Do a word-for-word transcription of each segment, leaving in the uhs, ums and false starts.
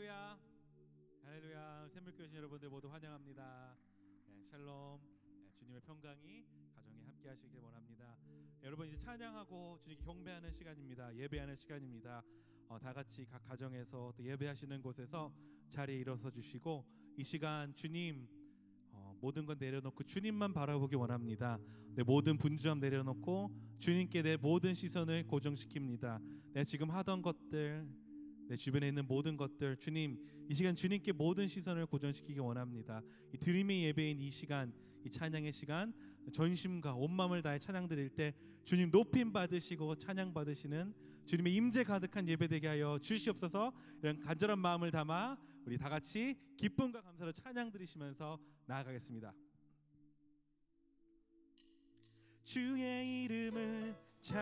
할렐루야, 할렐루야. 샘물교회 오신 여러분들 모두 환영합니다. 네, 샬롬. 네, 주님의 평강이 가정에 함께 하시길 원합니다. 네, 여러분 이제 찬양하고 주님께 경배하는 시간입니다. 예배하는 시간입니다. 어, 다 같이 각 가정에서 또 예배하시는 곳에서 자리에 일어서 주시고 이 시간 주님 어, 모든 건 내려놓고 주님만 바라보기 원합니다. 내 모든 분주함 내려놓고 주님께 내 모든 시선을 고정시킵니다. 내가 지금 하던 것들, 내 주변에 있는 모든 것들, 주님 이 시간 주님께 모든 시선을 고정시키기 원합니다. 이 드림의 예배인 이 시간, 이 찬양의 시간, 전심과 온 마음을 다해 찬양 드릴 때 주님 높임 받으시고 찬양 받으시는 주님의 임재 가득한 예배 되게 하여 주시옵소서. 이런 간절한 마음을 담아 우리 다 같이 기쁨과 감사로 찬양 드리시면서 나아가겠습니다. 주의 이름을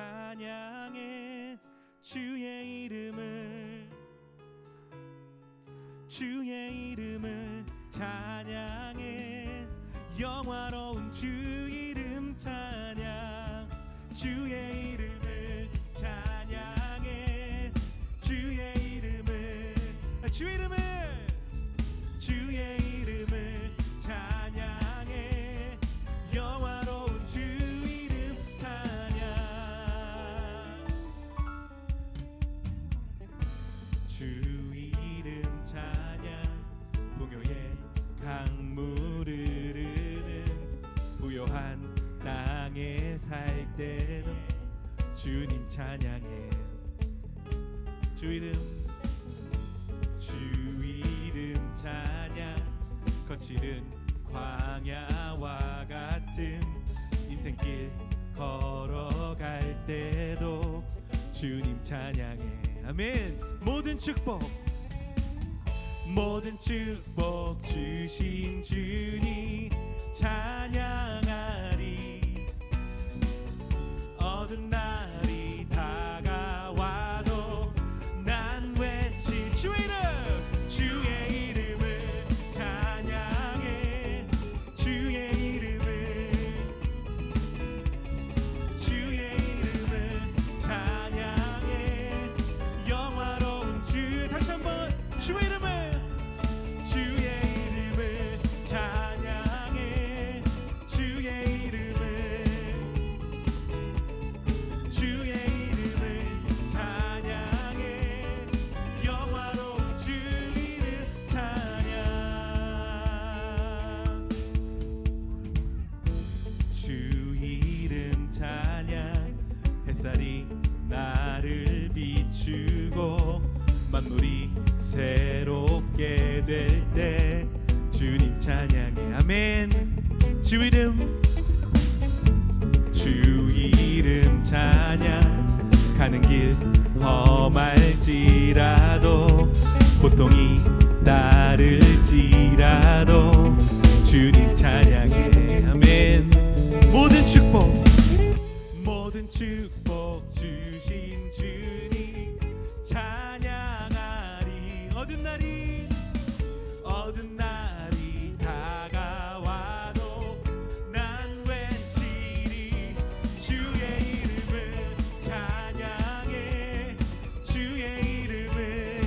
찬양해, 주의 이름을, 주의 이름을 찬양해, 영화로운 주 이름 찬양, 주의 이름을 찬양해, 주의 이름을, 주의 이름을, 주의 이름을 찬양해, 영화로운 주 이름 찬양. 주 이름 찬양, 풍요의 강물을 흐르는 부요한 땅에 살 때도 주님 찬양해. 주 이름, 주 이름 찬양, 거칠은 광야와 같은 인생길 걸어갈 때도 주님 찬양해. 아멘. 모든 축복, 모든 축복 주신 주님 찬양하리. 어두운 날이 다가와도 난 외칠 주의 이름, 주의 이름을 찬양해, 주의 이름을, 주의 이름을 찬양해, 영화로운 주. 다시 한번 주의 이름을, 주의 이름을 찬양해, 주의 이름을, 주의 이름을 찬양해, 영화로운 주 이름 찬양. 주 이름 찬양, 햇살이 나를 비추고 만물이 새롭게 될 때 주님 찬양해. 아멘. 주 이름, 주 이름 찬양, 가는 길 험할지라도 고통이 따를지라도 주님 찬양해. 아멘. 모든 축복, 모든 축복 주신 주님 찬양하리. 어두운 날이, 어두운 날이 다가와도 난 외치리. 주의 이름을 찬양해, 주의 이름을,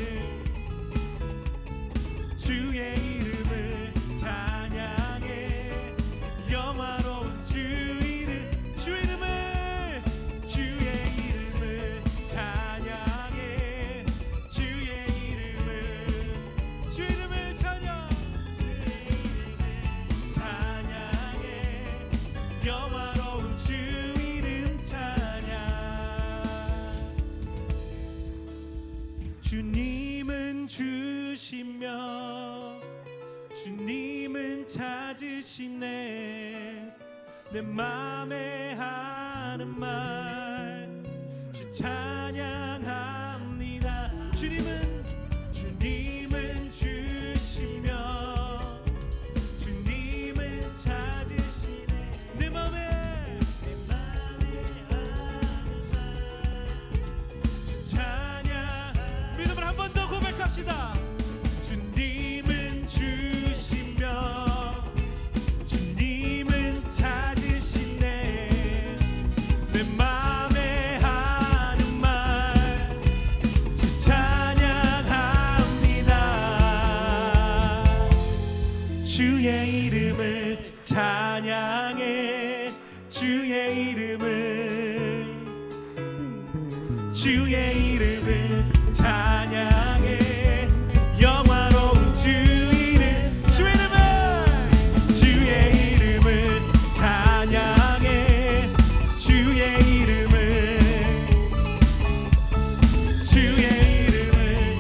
주의 이름을 찬양해, 영화로운 주 이름, 주 이름을, 주의 이름을 찬양해, 주의 이름을, 주 이름을 찬양, 찬양해, 영화로운 주 이름 찬양. 주님은 주시며 주님은 찾으시네. 내 맘에 하는 말 주 찬양합니다. 주님은, 주님은 주시며 주님은 찾으시네. 내 맘에, 내 맘에 하는 말 주 찬양. 믿음을 한 번 더 고백합시다. 주님은 주시며 주님은 찾으시네. 내 맘 찬양해 주의 이름을 주의 이름을 찬양해 영화로운 주 이름 주의 이름을 주의 이름을 찬양해 주의 이름을 주의 이름을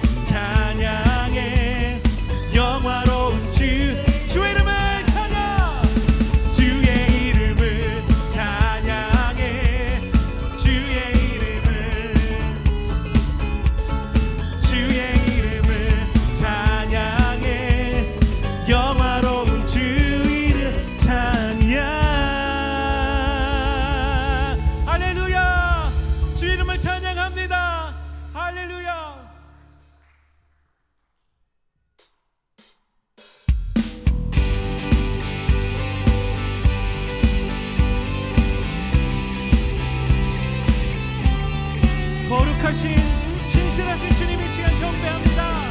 찬양해 영화로운 주 주의 이름을 찬양 주의 이름을 찬양해 주의 이름을 주의 이름을 찬양해 영화로운 주 이름 찬양 할렐루야 주 이름을 찬양합니다 할렐루야 거룩하신 신실하신 주님 이 시간 경배합니다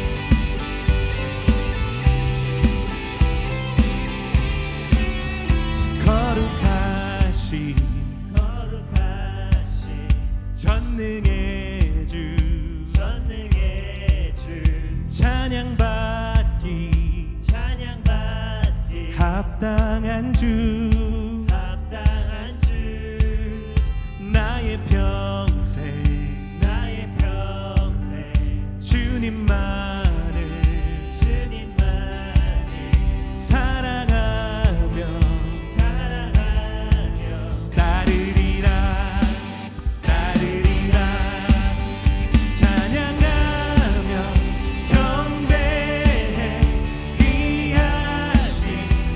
거룩하신 거룩하신 전능의 주 전능의 주 찬양받기 찬양받기 합당한 주 합당한 주 나의 평생 나의 평생 주님만을 주님만을 사랑하며 사랑하며 따르리라 따르리라 찬양하며 경배해 귀하신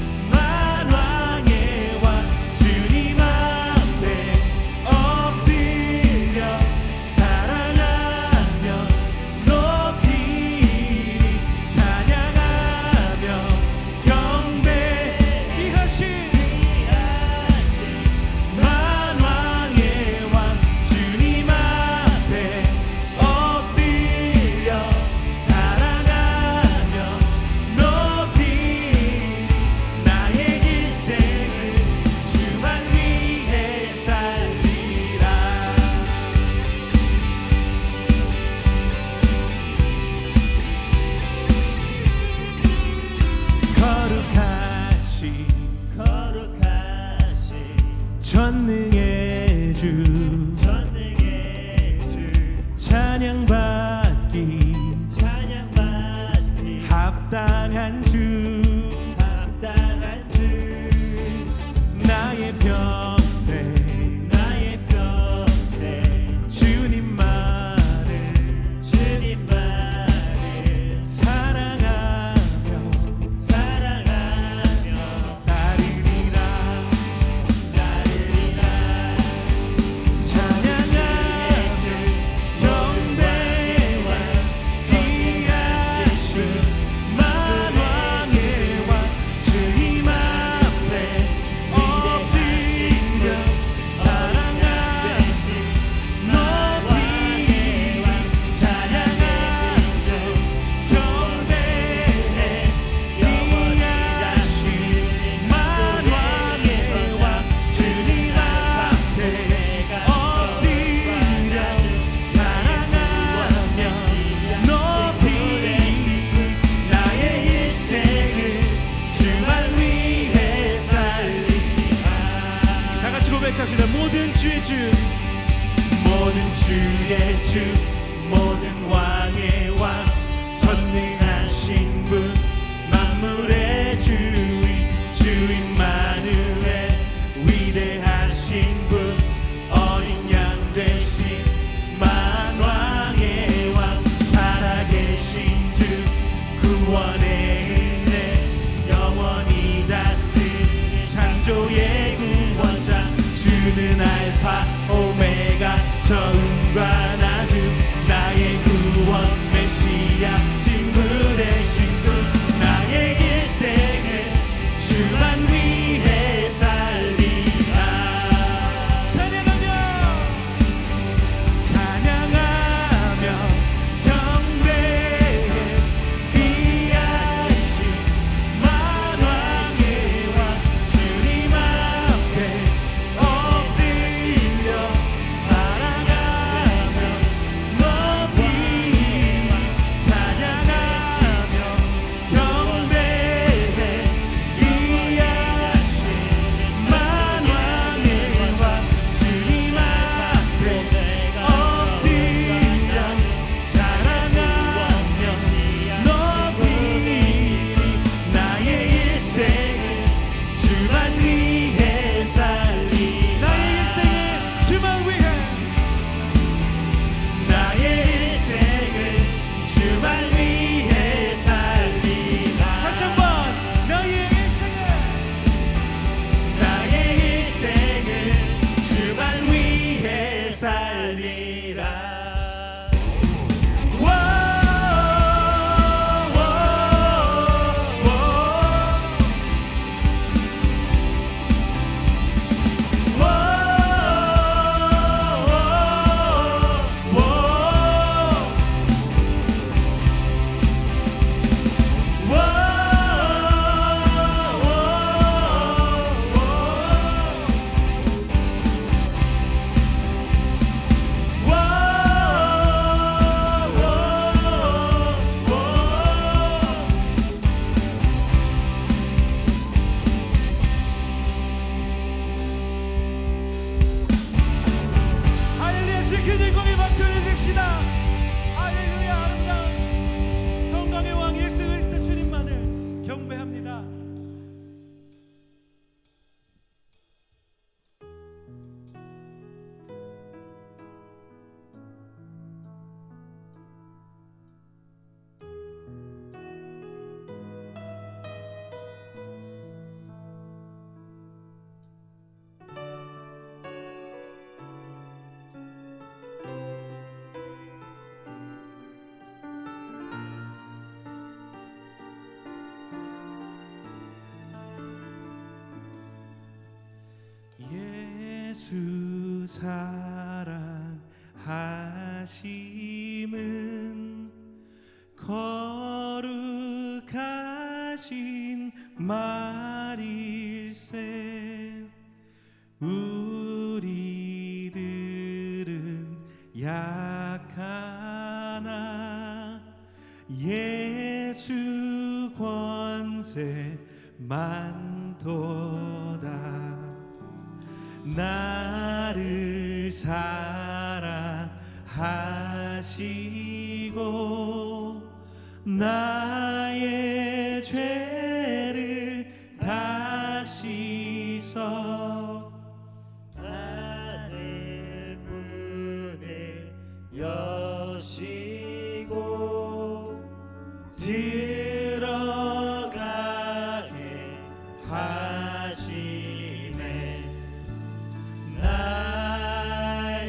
만왕의 왕 주님 앞에 엎드려 사랑하며 높이리 찬양하며 경배 귀하신 만왕의 왕 주님 앞에 엎드려 사랑하며 높이리 나의 일생을 주만 위해 살리라 거룩하신 거룩하신 전능의 주 전능의 주 찬양받기 찬양받기 합당한 주 합당한 주 나의 평생 나의 평생 주님만을 주님만을 사랑하며 사랑하며 따르리라 따르리라 찬양하며 경배와 귀하신 만왕의 왕 주님 앞에 엎드려 사랑하며 높이리 찬양하며 경배해 귀하신 만왕의 왕 주님 앞에 엎드려 사랑하며 높이리 사랑하심은 거룩하신 말일세. 우리들은 약하나 예수 권세 많도다. 나를 사랑하시고 나의 죄를 다 씻어 하늘 문을 여시고 들어가게 하시네. 날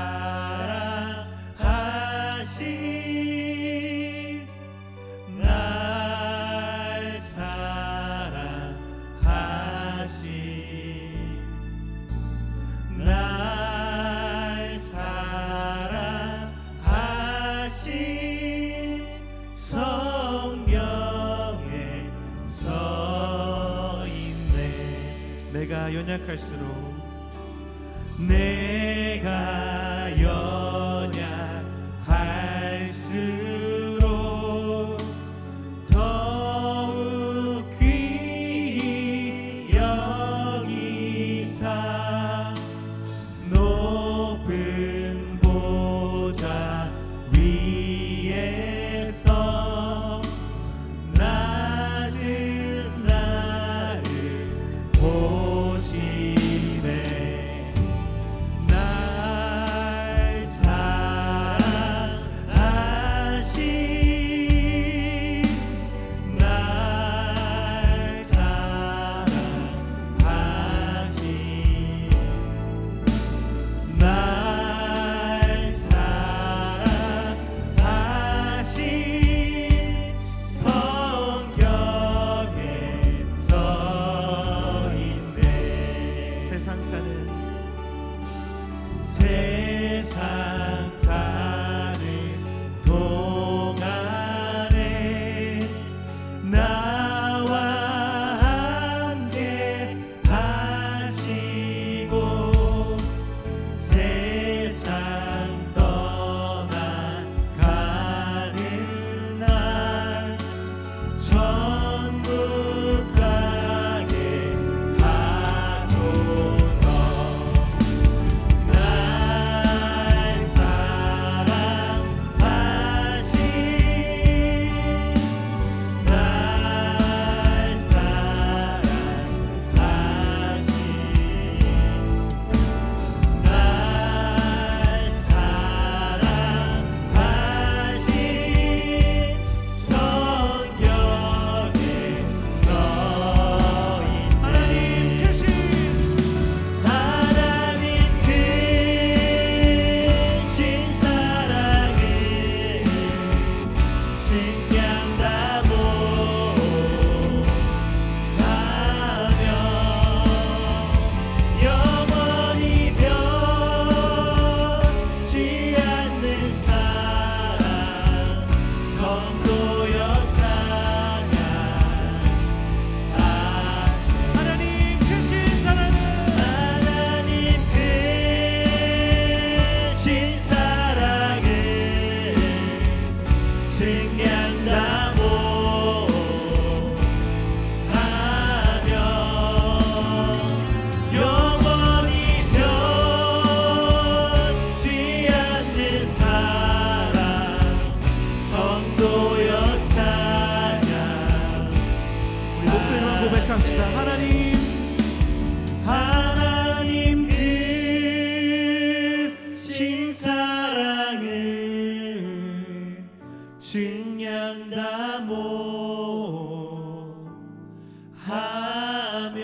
사랑하시 날 사랑하시 날 사랑하시 성경에 써있네. 내가 연약할수록 내가 연약할수록 더욱 귀히 여기사 높은 보좌 위에서 낮은 나를 보시네. 날 사랑하시 날 사랑하시 날 사랑하시 성경에 써있네. 세상 사는 세상 사는 동안에 나와 함께 하시고 세상 떠나가는 날 천국 가게 하소서. 날 사랑하시 날 사랑하시 날 사랑하시 성경에 써있네. 하나님 계신 하나님 크신 사랑을 증량하고 하며 영원히 변치 않는 사랑 성도여 찬양. 하나님 크신 사랑은 하나님 크신 사랑을 증량하고 하며 영원히 변치 않는 사랑 성도여 찬양. 우리 목소리로 고백합시다. 하나님 하나님 크신 사랑을 증량하고 하며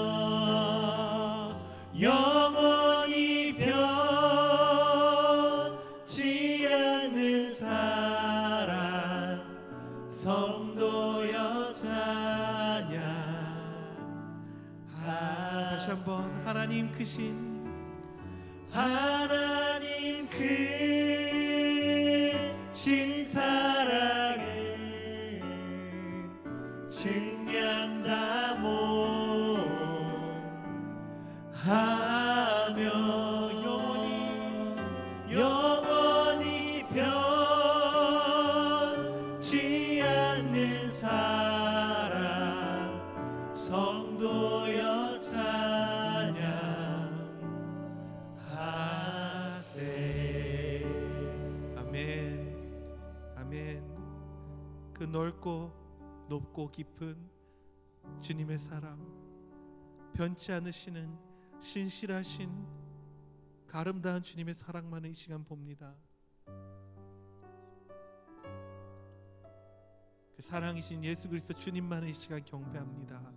영원히 변치 않는 사랑 성도여 찬양. 다시 한번 하나님 크신 하나님 크신 사랑은 측량다 못하며 영원히 영원히 변치 않는 사랑 성도여 찬양하세. 아멘. 아멘. 그 넓고 높고 깊은 주님의 사랑, 변치 않으시는 신실하신 그 아름다운 주님의 사랑만을 이 시간 봅니다. 그 사랑이신 예수 그리스도 주님만을 이 시간 경배합니다.